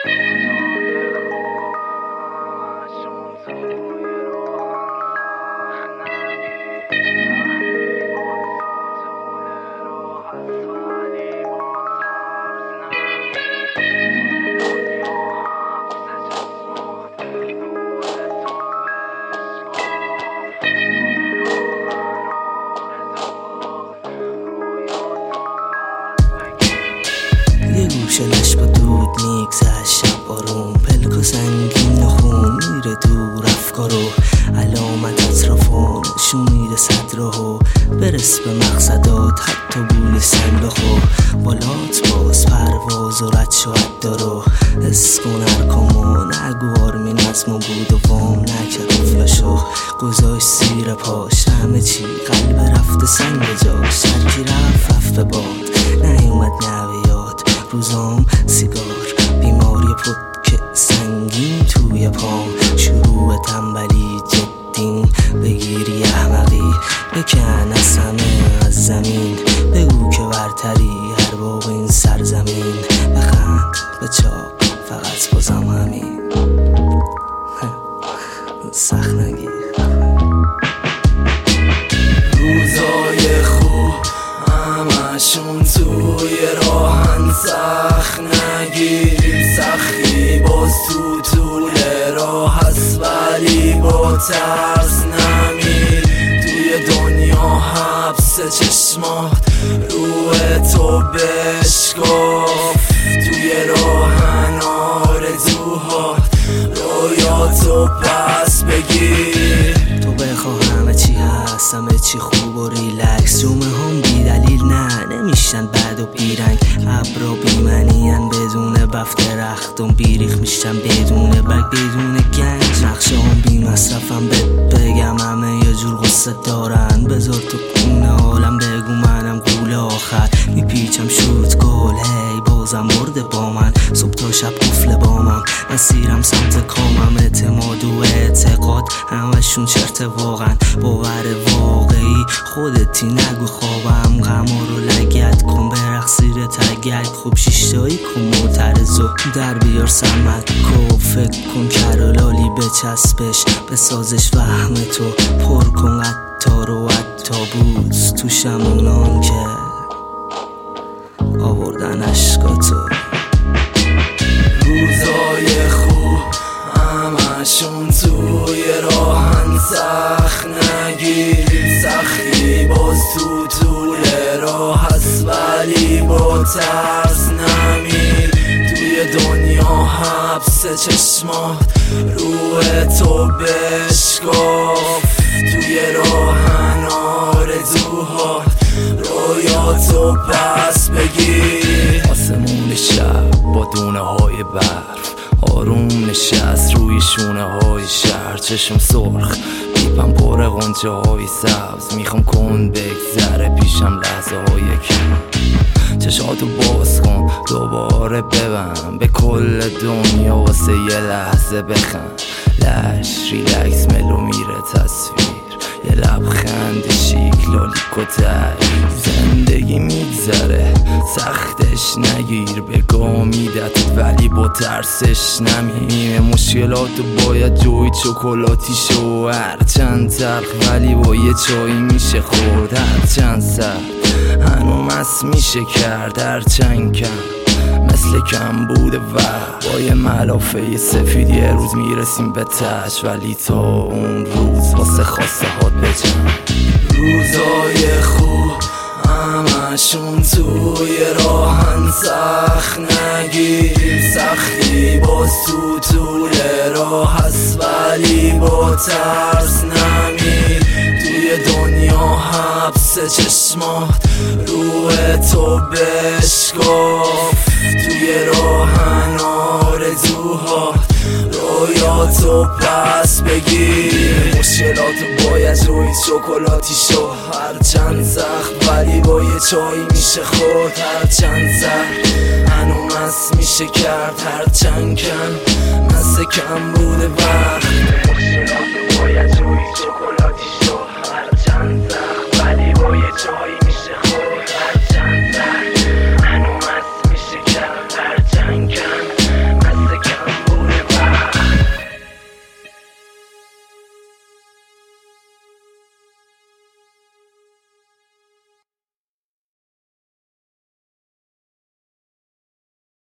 یه گوشلش با دود میگذشت شب آروم، پلک و سنگین و خون میره دور افکارو، علامت اطرافو نشون میده صدرهو، برس به مقصدات حتی بوی سنگاخو، بالات باز پرواز و رد شاید دارو، حس کن ارکامو نگو آرمین از ما بود و وام نکرد افلاشو، گذاشت زیر پاش همه چی قلب رفته سنگ جاش، هرکی رفت به باد نیومد نویاد، روزام سیگار بیماری پدک سنگین توی پام، شروع تنبلی جدین بگیری احمقی، بکن از همه از زمین، بگو که برتری هر باغ این سرزمین، بخند به چاق فقط بازم همین سخت نگیر. روزای خوب همشون توی راهن، سخت نگیر سختی باز تو طول راه هست، ولی با ترس نمیر، توی دنیا حبس چشمات روی تو بشکاف، توی راهن آرزوهات رویاتو پس بگیر، تو بخوا همه چی هست همه چی خوب و ریلکس، جمعه هم بی دلیل نمیشن بد و بیرنگ، ابرا بیمنین بدون بفت رختم، بیریخ میشن بدون بگ بدون گنج، نقشه هم بی مصرفم بگم همه یه جور غصه دارن، بذار تو کونه عالم بگو منم قول آخر، میپیچم شد گل هی بازم برده با من، صبح تا شب قفل بامم، مسیرم سمت کامم، اعتماد و اعتقاد همشون چرت واقعا، باور واقعی خودتی نگو خوابم، غما رو لگت کن برقص زیر تگک، خوب شیشتایی کن معترضو در بیار سمک کو، فکر کن کرالالی بچسبش بسازش وهم تو، پر کن عطار و عطابوز تو شمونان که آوردن عشقاتو. روزای خوب همشون توی راهن، سخت نگیر سختی باز تو طول راه هست، ولی با ترس نمیر، توی دنیا حبس چشمات روی تو بشکاف، توی راهن آرزوهات رویاتو پس بگیر، آسمون شب با دونه های برف آروم نشست روی شونه های شهر، چشم سرخ پیپم پر غنچه های سبز، میخوام کن بگذره پیشم لحظه های کم، چشاتو باز کن دوباره ببند به کل دنیا واسه یه لحظه بخند، لش ریلکس ملو میره تصویر، یه لبخند شیک لالیکوتر، زندگی میگذره سختش نگیر، بگاه میدت ولی با ترسش نمیره، مشکلاتو باید جوی چوکولاتی شو، هرچند تلخ ولی با یه چایی میشه خورد، هرچند سر هنو مست میشه کرد، هرچند کم مثل کم بوده و با یه ملافه سفید یه روز میرسیم به تش، ولی تا اون روز واسه خواسته هات بجم. روزای خوب همشون توی راهن، سخت نگیر سختی باز تو طول راه هست، ولی با ترس نمیر، توی دنیا حبس چشمات روی تو بشکاف، توی راهن آرزوهات رویاتو پس بگیر، مشکلاتو باید روی چوکولاتی شو، هرچند سخت ولی با یه چایی میشه خورد، هرچند سر هنو مست میشه کرد، هرچند کم مثل کم بوده وقت، مشکلاتو باید